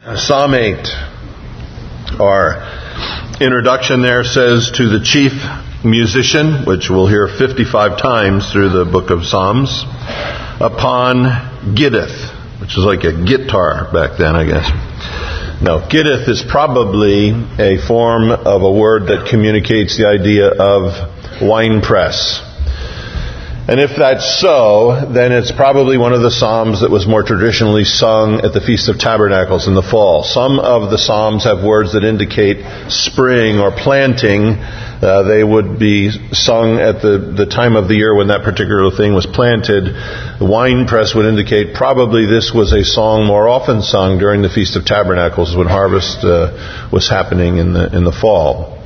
Psalm 8, our introduction there says, to the chief musician, which we'll hear 55 times through the book of Psalms, upon Gittith, which is like a guitar back then, I guess. No, Gittith is probably a form of a word that communicates the idea of winepress. And if that's so, then it's probably one of the psalms that was more traditionally sung at the Feast of Tabernacles in the fall. Some of the psalms have words that indicate spring or planting. They would be sung at the time of the year when that particular thing was planted. The winepress would indicate probably this was a song more often sung during the Feast of Tabernacles when harvest was happening in the fall.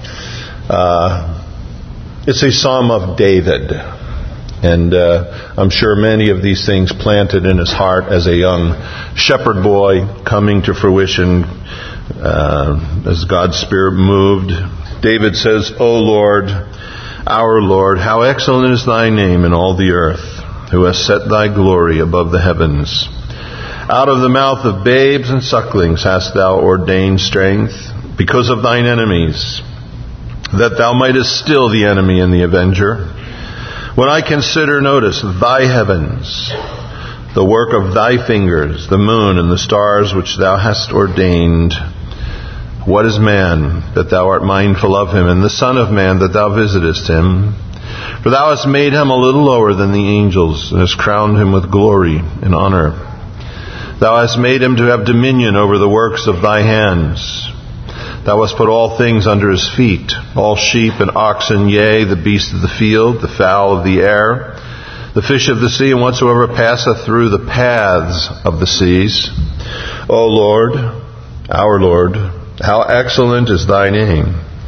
It's a psalm of David. And I'm sure many of these things planted in his heart as a young shepherd boy coming to fruition as God's Spirit moved. David says, O Lord, our Lord, how excellent is thy name in all the earth, who hast set thy glory above the heavens. Out of the mouth of babes and sucklings hast thou ordained strength because of thine enemies, that thou mightest still the enemy and the avenger. When I consider, notice, thy heavens, the work of thy fingers, the moon and the stars which thou hast ordained, what is man, that thou art mindful of him, and the son of man, that thou visitest him? For thou hast made him a little lower than the angels, and hast crowned him with glory and honor. Thou hast made him to have dominion over the works of thy hands. Thou hast put all things under his feet, all sheep and oxen, yea, the beasts of the field, the fowl of the air, the fish of the sea, and whatsoever passeth through the paths of the seas. O Lord, our Lord, how excellent is thy name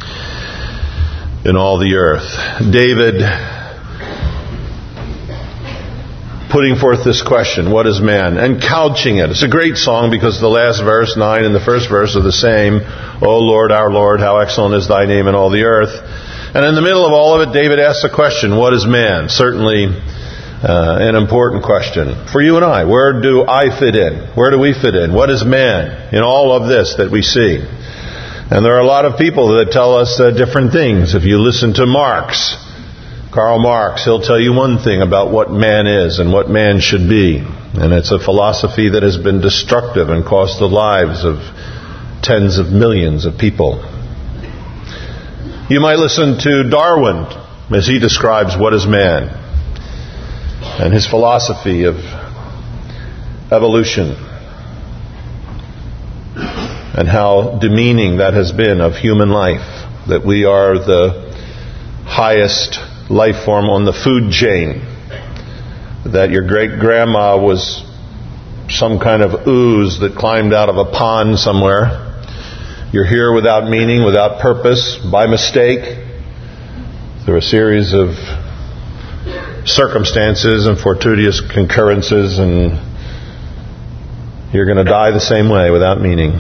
in all the earth. David, putting forth this question, what is man? And couching it. It's a great song because the last verse, 9, and the first verse are the same. O Lord, our Lord, how excellent is thy name in all the earth. And in the middle of all of it, David asks the question, what is man? Certainly an important question for you and I. Where do I fit in? Where do we fit in? What is man in all of this that we see? And there are a lot of people that tell us different things. If you listen to Karl Marx, he'll tell you one thing about what man is and what man should be. And it's a philosophy that has been destructive and cost the lives of tens of millions of people. You might listen to Darwin as he describes what is man and his philosophy of evolution and how demeaning that has been of human life, that we are the highest life form on the food chain, that your great-grandma was some kind of ooze that climbed out of a pond somewhere. You're here without meaning, without purpose, by mistake, through a series of circumstances and fortuitous concurrences, and you're going to die the same way, without meaning,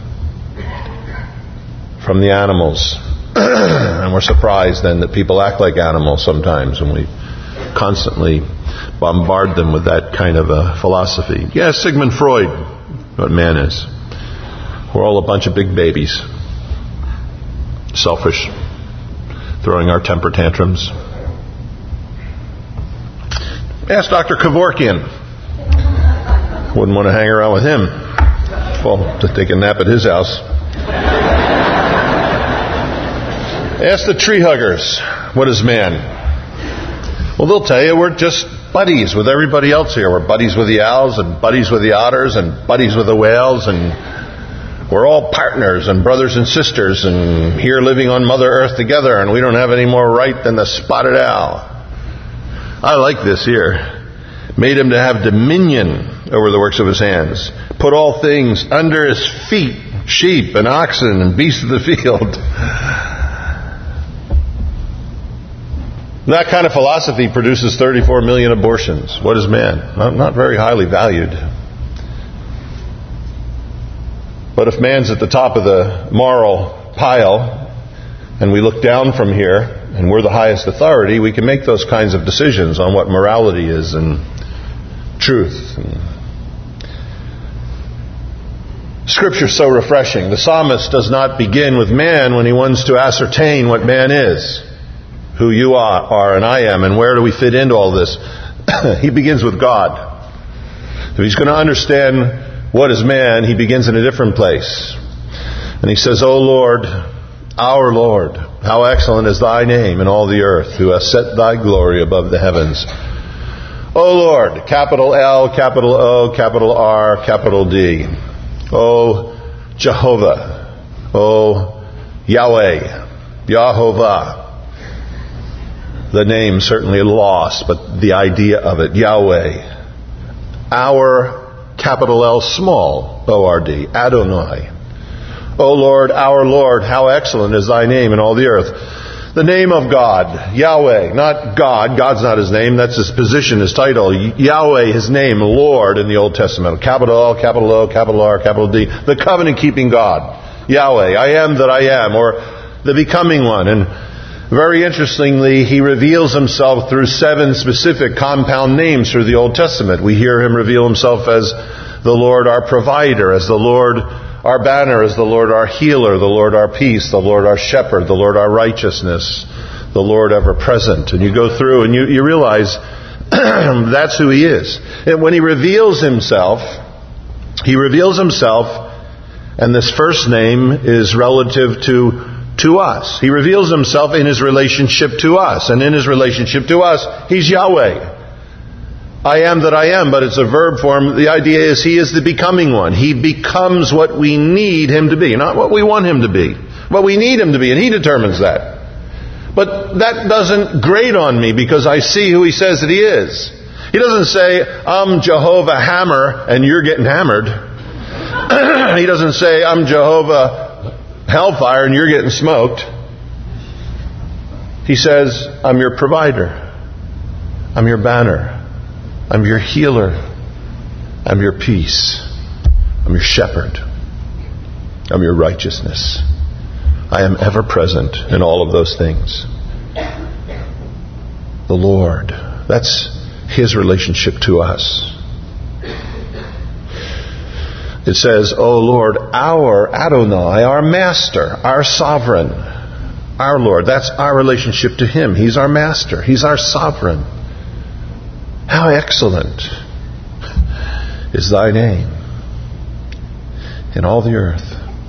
from the animals. And we're surprised then that people act like animals sometimes, and we constantly bombard them with that kind of a philosophy. Yes, Sigmund Freud, what man is. We're all a bunch of big babies. Selfish. Throwing our temper tantrums. Ask Dr. Kevorkian. Wouldn't want to hang around with him. Well, to take a nap at his house. Ask the tree huggers, what is man? Well, they'll tell you we're just buddies with everybody else here. We're buddies with the owls and buddies with the otters and buddies with the whales, and we're all partners and brothers and sisters and here living on Mother Earth together, and we don't have any more right than the spotted owl. I like this here. Made him to have dominion over the works of his hands. Put all things under his feet, sheep and oxen and beasts of the field. That kind of philosophy produces 34 million abortions. What is man? Not very highly valued. But if man's at the top of the moral pile, and we look down from here, and we're the highest authority, we can make those kinds of decisions on what morality is and truth. Scripture's so refreshing. The psalmist does not begin with man when he wants to ascertain what man is, who you are and I am, and where do we fit into all this. He begins with God. If he's going to understand what is man, he begins in a different place. And he says, O Lord, our Lord, how excellent is thy name in all the earth, who has set thy glory above the heavens. O Lord, capital L, capital O, capital R, capital D. O Jehovah, O Yahweh, Yahovah. The name certainly lost, but the idea of it, Yahweh. Our, capital L, small, O-R-D, Adonai. O Lord, our Lord, how excellent is thy name in all the earth. The name of God, Yahweh, not God. God's not his name. That's his position, his title. Yahweh, his name, Lord in the Old Testament. Capital L, capital O, capital R, capital D. The covenant-keeping God. Yahweh, I am that I am, or the becoming one. And very interestingly, he reveals himself through 7 specific compound names through the Old Testament. We hear him reveal himself as the Lord our provider, as the Lord our banner, as the Lord our healer, the Lord our peace, the Lord our shepherd, the Lord our righteousness, the Lord ever present. And you go through and you realize that's who he is. And when he reveals himself, and this first name is relative to us. He reveals himself in his relationship to us. And in his relationship to us, he's Yahweh. I am that I am, but it's a verb form. The idea is he is the becoming one. He becomes what we need him to be, not what we want him to be. What we need him to be, and he determines that. But that doesn't grate on me because I see who he says that he is. He doesn't say, I'm Jehovah Hammer and you're getting hammered. He doesn't say, I'm Jehovah Hellfire and you're getting smoked. He says, I'm your provider. I'm your banner. I'm your healer. I'm your peace. I'm your shepherd. I'm your righteousness. I am ever present in all of those things. The Lord. That's his relationship to us. It says, O Lord, our Adonai, our master, our sovereign, our Lord. That's our relationship to him. He's our master. He's our sovereign. How excellent is thy name in all the earth,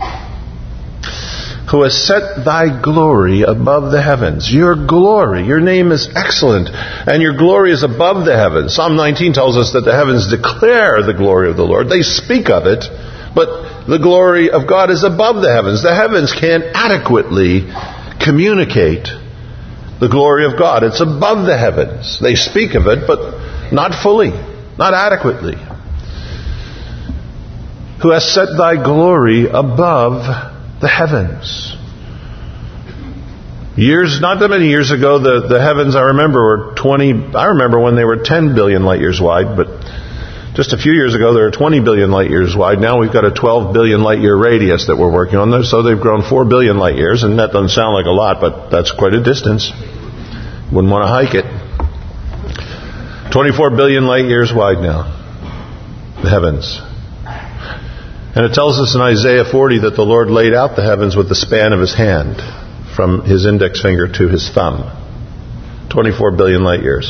who has set thy glory above the heavens. Your glory, your name is excellent, and your glory is above the heavens. Psalm 19 tells us that the heavens declare the glory of the Lord. They speak of it, but the glory of God is above the heavens. The heavens can't adequately communicate the glory of God. It's above the heavens. They speak of it, but not fully, not adequately. Who has set thy glory above the heavens. Not that many years ago, the heavens, I remember when they were 10 billion light years wide, but just a few years ago, they were 20 billion light years wide. Now we've got a 12 billion light year radius that we're working on there, so they've grown 4 billion light years, and that doesn't sound like a lot, but that's quite a distance. Wouldn't want to hike it. 24 billion light years wide now. The heavens. And it tells us in Isaiah 40 that the Lord laid out the heavens with the span of his hand, from his index finger to his thumb. 24 billion light years.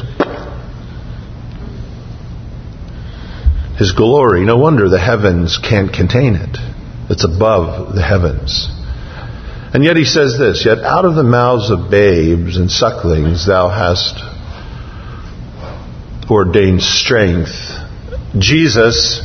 His glory, no wonder the heavens can't contain it. It's above the heavens. And yet he says this, yet out of the mouths of babes and sucklings thou hast ordained strength. Jesus,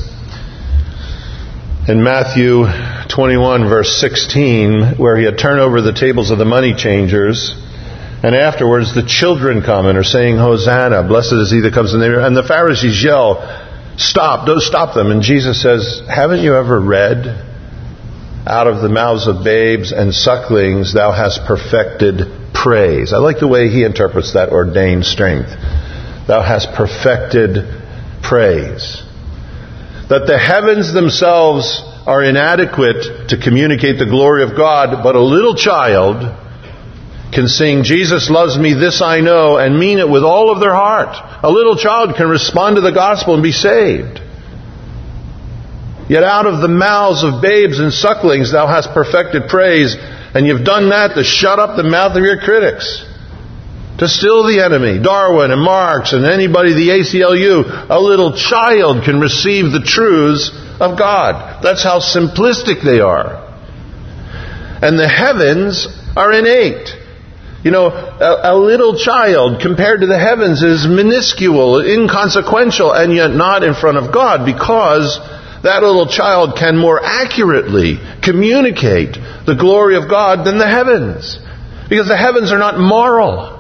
in Matthew 21 verse 16, where he had turned over the tables of the money changers, and afterwards the children come and are saying, Hosanna, blessed is he that comes in the name. And the Pharisees yell, stop, don't stop them. And Jesus says, haven't you ever read, out of the mouths of babes and sucklings thou hast perfected praise. I like the way he interprets that ordained strength. Thou hast perfected praise. That the heavens themselves are inadequate to communicate the glory of God, but a little child can sing, Jesus loves me, this I know, and mean it with all of their heart. A little child can respond to the gospel and be saved. Yet out of the mouths of babes and sucklings thou hast perfected praise. And you've done that to shut up the mouth of your critics. To still the enemy. Darwin and Marx and anybody, the ACLU, a little child can receive the truths of God. That's how simplistic they are. And the heavens are innate. You know, a little child compared to the heavens is minuscule, inconsequential, and yet not in front of God, because that little child can more accurately communicate the glory of God than the heavens. Because the heavens are not moral.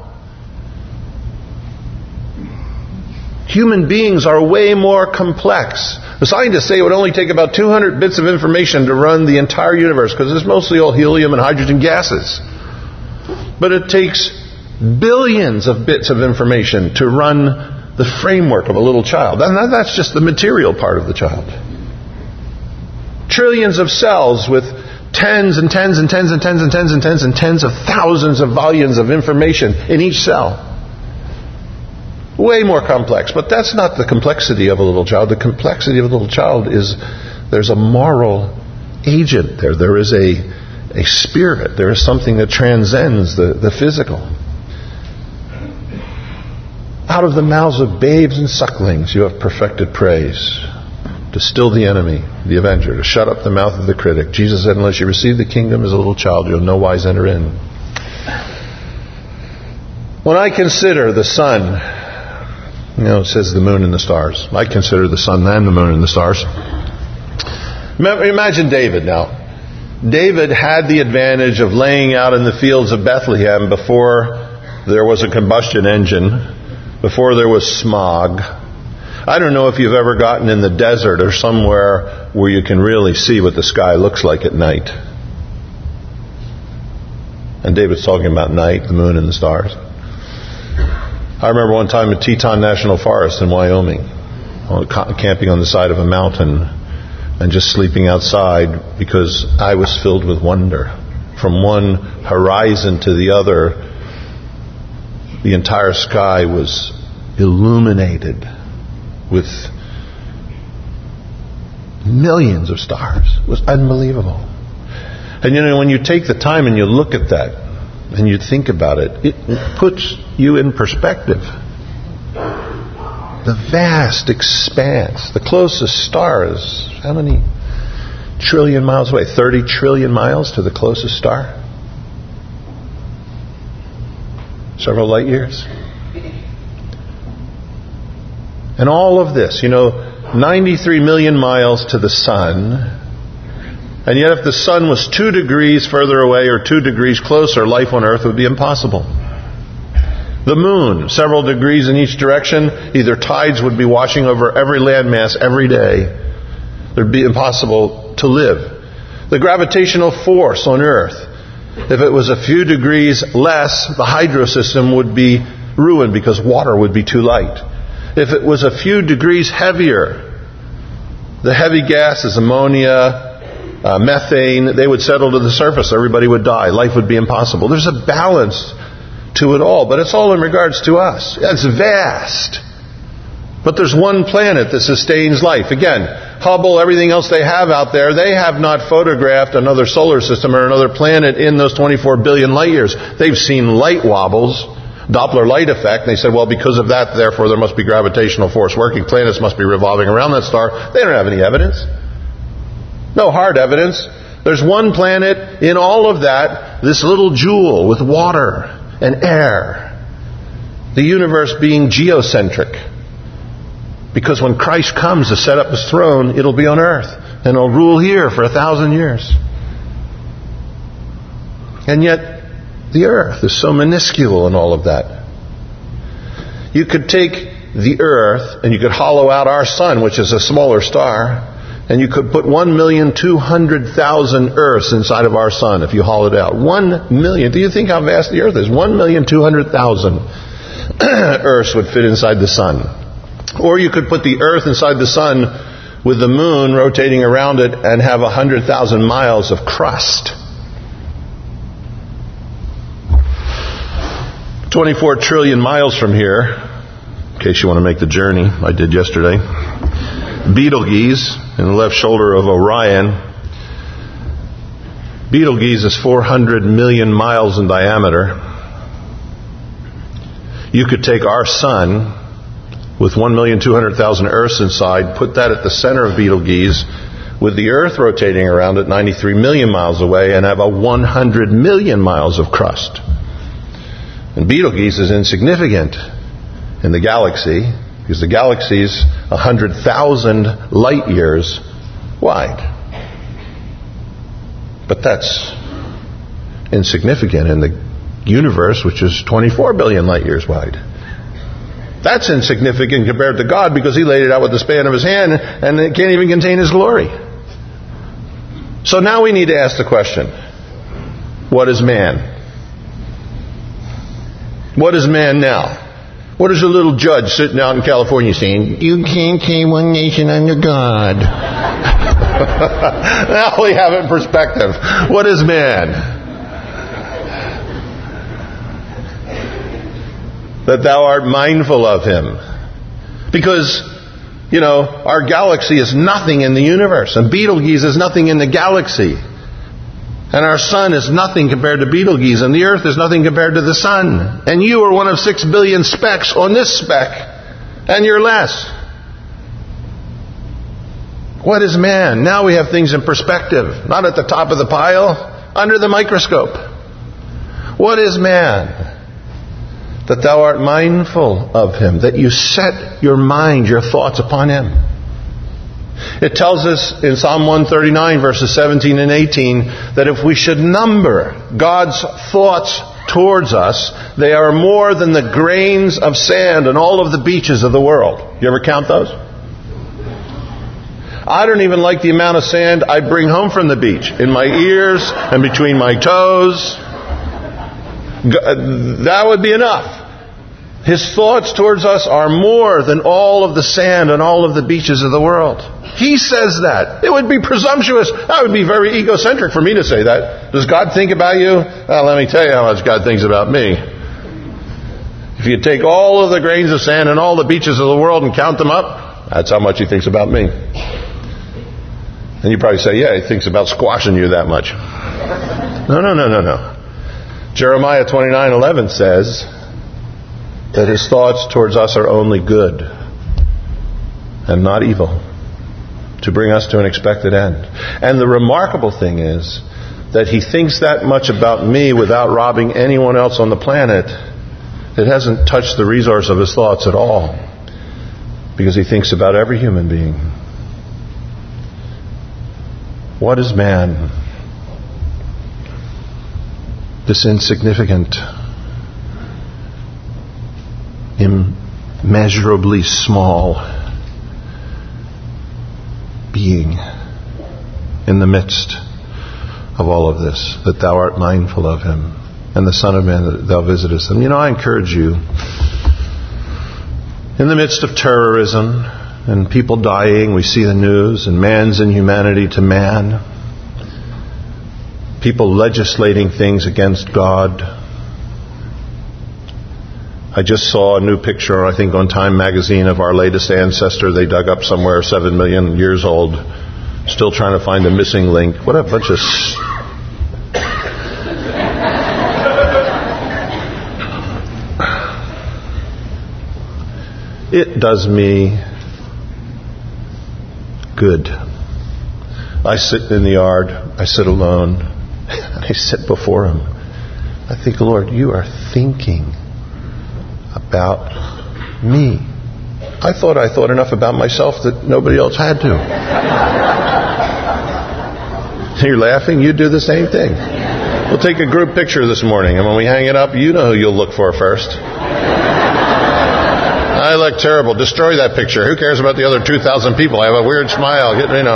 Human beings are way more complex. The scientists say it would only take about 200 bits of information to run the entire universe, because it's mostly all helium and hydrogen gases. But it takes billions of bits of information to run the framework of a little child. And that's just the material part of the child. Trillions of cells with tens and tens and tens and tens and tens and tens and tens of thousands of volumes of information in each cell. Way more complex. But that's not the complexity of a little child. The complexity of a little child is there's a moral agent there. There is a spirit. There is something that transcends the physical. Out of the mouths of babes and sucklings you have perfected praise. To still the enemy, the avenger, to shut up the mouth of the critic. Jesus said, unless you receive the kingdom as a little child, you'll no wise enter in. When I consider the sun, it says the moon and the stars. I consider the sun and the moon and the stars. Imagine David now. David had the advantage of laying out in the fields of Bethlehem before there was a combustion engine, before there was smog. I don't know if you've ever gotten in the desert or somewhere where you can really see what the sky looks like at night. And David's talking about night, the moon and the stars. I remember one time at Teton National Forest in Wyoming, camping on the side of a mountain and just sleeping outside because I was filled with wonder. From one horizon to the other, the entire sky was illuminated with millions of stars. It was unbelievable. And when you take the time and you look at that and you think about it, it puts you in perspective. The vast expanse. The closest star is how many trillion miles away? 30 trillion miles to the closest star? Several light years. And all of this, 93 million miles to the sun. And yet if the sun was 2 degrees further away or 2 degrees closer, life on Earth would be impossible. The moon, several degrees in each direction, either tides would be washing over every landmass every day. It would be impossible to live. The gravitational force on Earth, if it was a few degrees less, the hydro system would be ruined because water would be too light. If it was a few degrees heavier, the heavy gases, ammonia, methane, they would settle to the surface. Everybody would die. Life would be impossible. There's a balance to it all, but it's all in regards to us. It's vast. But there's one planet that sustains life. Again, Hubble, everything else they have out there, they have not photographed another solar system or another planet in those 24 billion light years. They've seen light wobbles, Doppler light effect, and they said, well, because of that, therefore, there must be gravitational force working. Planets must be revolving around that star. They don't have any evidence. No hard evidence. There's one planet in all of that, this little jewel with water and air. The universe being geocentric. Because when Christ comes to set up His throne, it'll be on earth. And it'll rule here for 1,000 years. And yet, the earth is so minuscule in all of that. You could take the earth and you could hollow out our sun, which is a smaller star, and you could put 1,200,000 Earths inside of our sun if you hollowed it out. 1 million. Do you think how vast the earth is? 1,200,000 Earths would fit inside the sun. Or you could put the earth inside the sun with the moon rotating around it and have 100,000 miles of crust. 24 trillion miles from here, in case you want to make the journey I did yesterday, Betelgeuse in the left shoulder of Orion. Betelgeuse is 400 million miles in diameter. You could take our sun with 1,200,000 Earths inside, put that at the center of Betelgeuse, with the Earth rotating around it 93 million miles away, and have a 100 million miles of crust. And Betelgeuse is insignificant in the galaxy, because the galaxy is 100,000 light years wide. But that's insignificant in the universe, which is 24 billion light years wide. That's insignificant compared to God, because He laid it out with the span of His hand, and it can't even contain His glory. So now we need to ask the question, what is man? What is man now? What is a little judge sitting out in California saying, you can't say one nation under God? Now we have it in perspective. What is man? That thou art mindful of him. Because, our galaxy is nothing in the universe, and Betelgeuse is nothing in the galaxy. And our sun is nothing compared to Betelgeuse, and the earth is nothing compared to the sun. And you are one of 6 billion specks on this speck, and you're less. What is man? Now we have things in perspective, not at the top of the pile, under the microscope. What is man? That thou art mindful of him, that you set your mind, your thoughts upon him. It tells us in Psalm 139, verses 17 and 18, that if we should number God's thoughts towards us, they are more than the grains of sand on all of the beaches of the world. You ever count those? I don't even like the amount of sand I bring home from the beach, in my ears and between my toes. That would be enough. His thoughts towards us are more than all of the sand on all of the beaches of the world. He says that. It would be presumptuous. That would be very egocentric for me to say that. Does God think about you? Well, let me tell you how much God thinks about me. If you take all of the grains of sand on all the beaches of the world and count them up, that's how much He thinks about me. And you probably say, yeah, He thinks about squashing you that much. No. Jeremiah 29:11 says that His thoughts towards us are only good and not evil, to bring us to an expected end. And the remarkable thing is that He thinks that much about me without robbing anyone else on the planet. It hasn't touched the resource of His thoughts at all, because He thinks about every human being. What is man? This insignificant, immeasurably small being in the midst of all of this, that thou art mindful of him, and the Son of Man that thou visitest him. I encourage you, in the midst of terrorism and people dying, we see the news, and man's inhumanity to man, people legislating things against God. I just saw a new picture, I think, on Time magazine of our latest ancestor they dug up somewhere 7 million years old, still trying to find the missing link. What a bunch of... It does me good. I sit in the yard, I sit alone, and I sit before Him. I think, Lord, you are thinking about me. I thought enough about myself that nobody else had to. You're laughing? You do the same thing. We'll take a group picture this morning, and when we hang it up, you know who you'll look for first. I look terrible. Destroy that picture. Who cares about the other 2,000 people? I have a weird smile.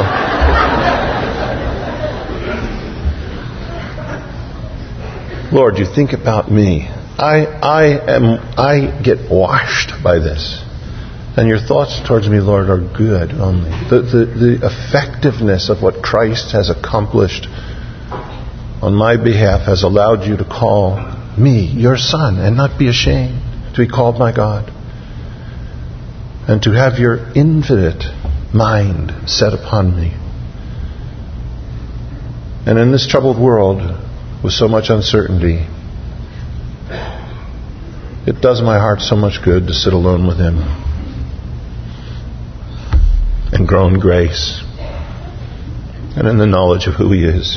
Lord, you think about me. I get washed by this. And your thoughts towards me, Lord, are good only. The effectiveness of what Christ has accomplished on my behalf has allowed you to call me your son and not be ashamed to be called my God. And to have your infinite mind set upon me. And in this troubled world, with so much uncertainty, it does my heart so much good to sit alone with Him and grow in grace and in the knowledge of who He is.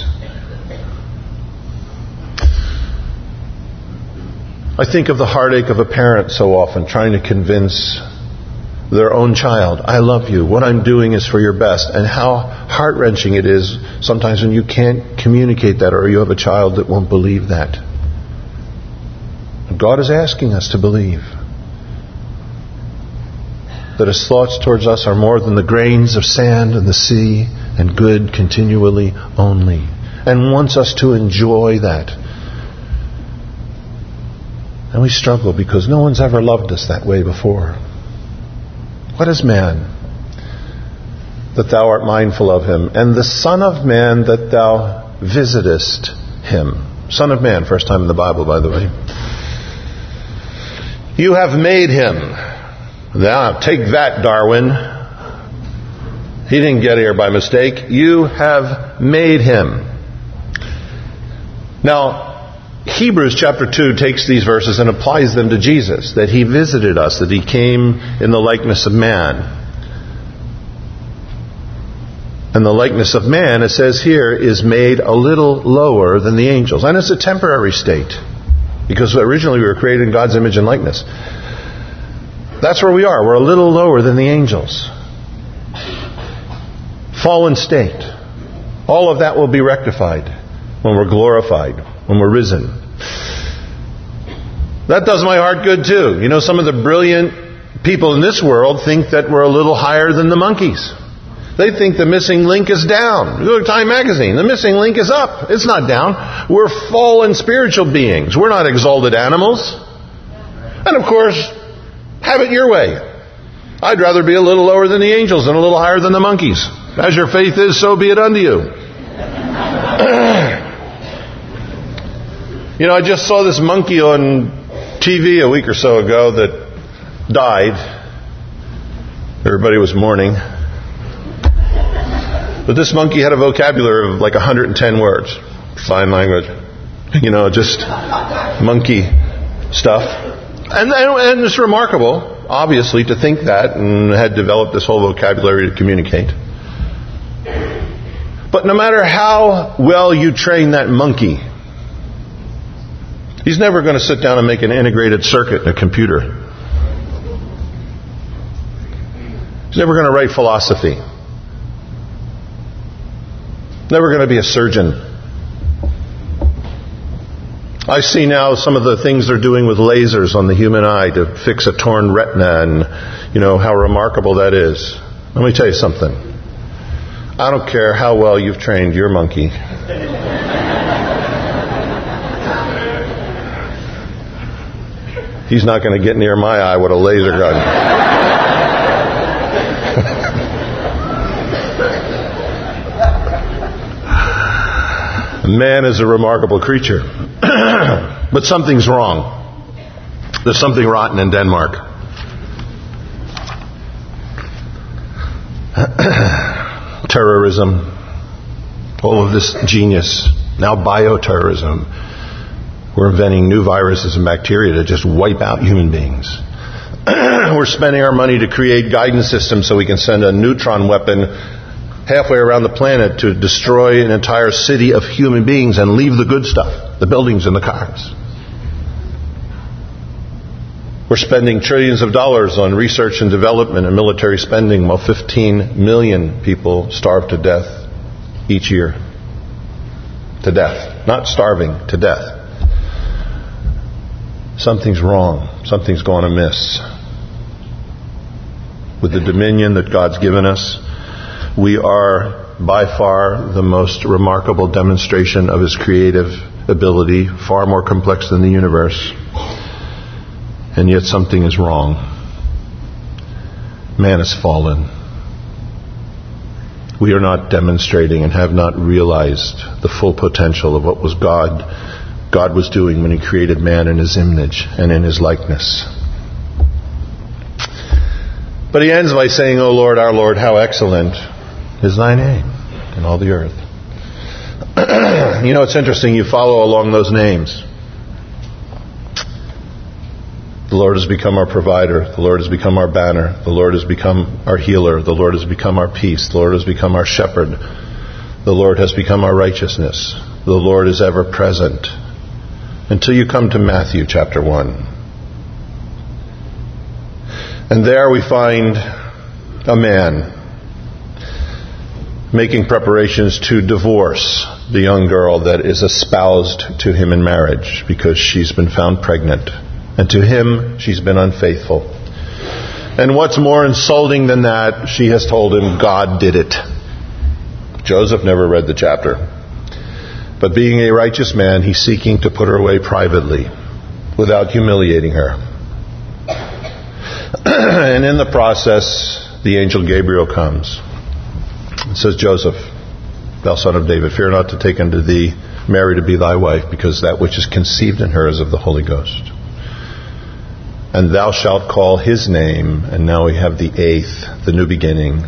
I think of the heartache of a parent so often trying to convince their own child, I love you, what I'm doing is for your best, and how heart-wrenching it is sometimes when you can't communicate that, or you have a child that won't believe that. God is asking us to believe that His thoughts towards us are more than the grains of sand in the sea, and good continually only, and wants us to enjoy that. And we struggle because no one's ever loved us that way before. What is man, that thou art mindful of him, and the Son of Man, that thou visitest him? Son of Man, first time in the Bible, by the way. You have made him. Now, take that, Darwin. He didn't get here by mistake. You have made him. Now, Hebrews chapter 2 takes these verses and applies them to Jesus, that He visited us, that He came in the likeness of man. And the likeness of man, it says here, is made a little lower than the angels. And it's a temporary state, because originally we were created in God's image and likeness. That's where we are. We're a little lower than the angels. Fallen state. All of that will be rectified when we're glorified, when we're risen. That does my heart good too. You know, some of the brilliant people in this world think that we're a little higher than the monkeys. They think the missing link is down. Look at Time magazine. The missing link is up. It's not down. We're fallen spiritual beings. We're not exalted animals. And of course, have it your way. I'd rather be a little lower than the angels and a little higher than the monkeys. As your faith is, so be it unto you. You know, I just saw this monkey on TV a week or so ago that died. Everybody was mourning. But this monkey had a vocabulary of like 110 words. Sign language. You know, just monkey stuff. And it's remarkable, obviously, to think that, and had developed this whole vocabulary to communicate. But no matter how well you train that monkey, he's never going to sit down and make an integrated circuit in a computer. He's never going to write philosophy. Never going to be a surgeon. I see now some of the things they're doing with lasers on the human eye to fix a torn retina, and you know how remarkable that is. Let me tell you something. I don't care how well you've trained your monkey. He's not going to get near my eye with a laser gun. Man is a remarkable creature. But something's wrong. There's something rotten in Denmark. Terrorism. All of this genius. Now bioterrorism. We're inventing new viruses and bacteria to just wipe out human beings. We're spending our money to create guidance systems so we can send a neutron weapon halfway around the planet to destroy an entire city of human beings and leave the good stuff, the buildings and the cars. We're spending trillions of dollars on research and development and military spending while 15 million people starve to death each year. To death. Not starving, to death. Something's wrong. Something's gone amiss. With the dominion that God's given us, we are by far the most remarkable demonstration of His creative ability, far more complex than the universe. And yet something is wrong. Man has fallen. We are not demonstrating and have not realized the full potential of what was God was doing when He created man in His image and in His likeness. But he ends by saying, O Lord, our Lord, how excellent is thy name in all the earth. You know, it's interesting, you follow along those names. The Lord has become our provider. The Lord has become our banner. The Lord has become our healer. The Lord has become our peace. The Lord has become our shepherd. The Lord has become our righteousness. The Lord is ever present. Until you come to Matthew chapter 1. And there we find a man making preparations to divorce the young girl that is espoused to him in marriage because she's been found pregnant. And to him, she's been unfaithful. And what's more insulting than that, she has told him God did it. Joseph never read the chapter. But being a righteous man, he's seeking to put her away privately without humiliating her. And in the process, the angel Gabriel comes. It says, Joseph, thou son of David, fear not to take unto thee Mary to be thy wife, because that which is conceived in her is of the Holy Ghost. And thou shalt call his name, and now we have the 8th, the new beginning.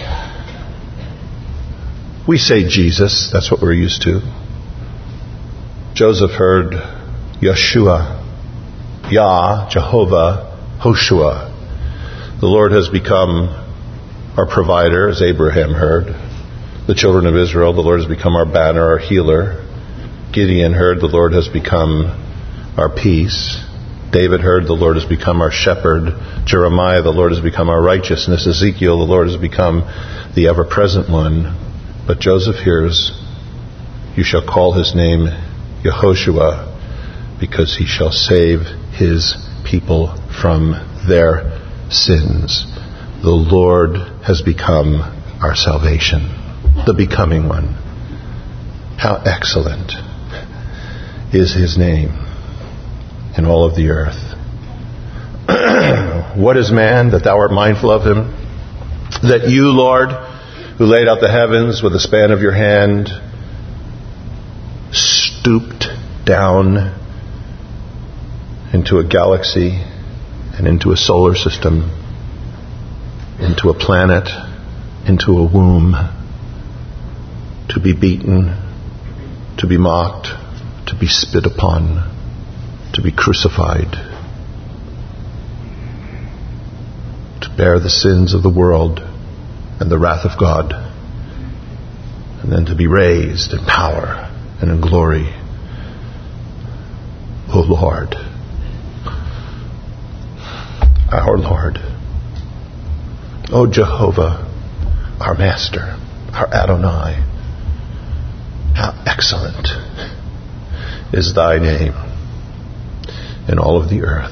We say Jesus, that's what we're used to. Joseph heard Yeshua, Yah, Jehovah, Hoshua. The Lord has become our provider, as Abraham heard. The children of Israel, the Lord has become our banner, our healer. Gideon heard, the Lord has become our peace. David heard, the Lord has become our shepherd. Jeremiah, the Lord has become our righteousness. Ezekiel, the Lord has become the ever-present one. But Joseph hears, you shall call his name Yehoshua, because he shall save his people from their sins. The Lord has become our salvation, the becoming one. How excellent is his name in all of the earth. What is man that thou art mindful of him? That you, Lord, who laid out the heavens with the span of your hand, stooped down into a galaxy and into a solar system, into a planet, into a womb, to be beaten, to be mocked, to be spit upon, to be crucified, to bear the sins of the world and the wrath of God, and then to be raised in power and in glory. O Lord, our Lord, O Jehovah, our Master, our Adonai, how excellent is thy name in all of the earth.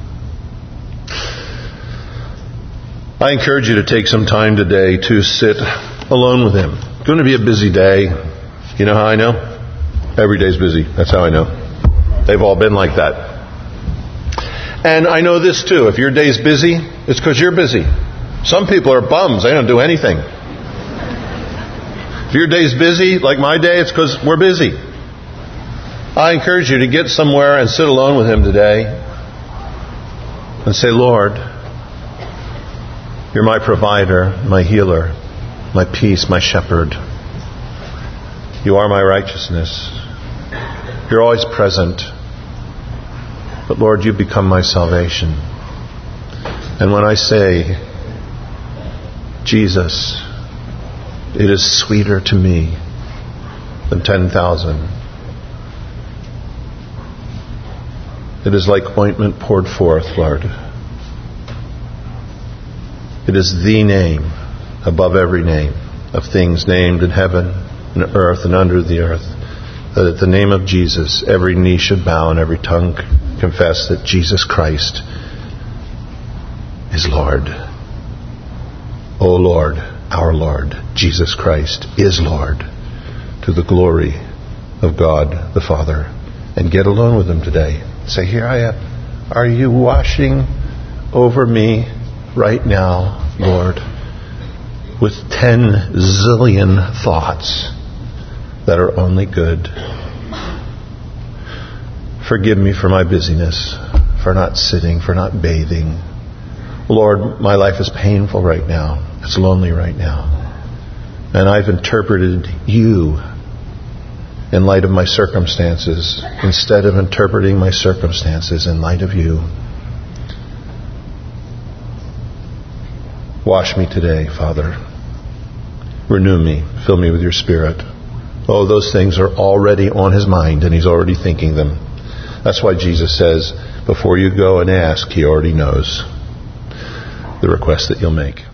I encourage you to take some time today to sit alone with him. It's going to be a busy day. You know how I know? Every day's busy. That's how I know. They've all been like that. And I know this too. If your day's busy, it's because you're busy. Some people are bums. They don't do anything. If your day's busy, like my day, it's because we're busy. I encourage you to get somewhere and sit alone with him today and say, Lord, you're my provider, my healer, my peace, my shepherd. You are my righteousness. You're always present. But Lord, you become my salvation. And when I say, Jesus, it is sweeter to me than 10,000. It is like ointment poured forth, Lord. It is the name above every name of things named in heaven and earth and under the earth, that at the name of Jesus every knee should bow and every tongue confess that Jesus Christ is Lord. O Lord, our Lord, Jesus Christ is Lord, to the glory of God the Father. And get alone with him today. Say, here I am. Are you washing over me right now, Lord, with 10 zillion thoughts that are only good? Forgive me for my busyness, for not sitting, for not bathing. Lord, my life is painful right now. It's lonely right now. And I've interpreted you in light of my circumstances instead of interpreting my circumstances in light of you. Wash me today, Father. Renew me. Fill me with your Spirit. Oh, those things are already on his mind, and he's already thinking them. That's why Jesus says, before you go and ask, he already knows the request that you'll make.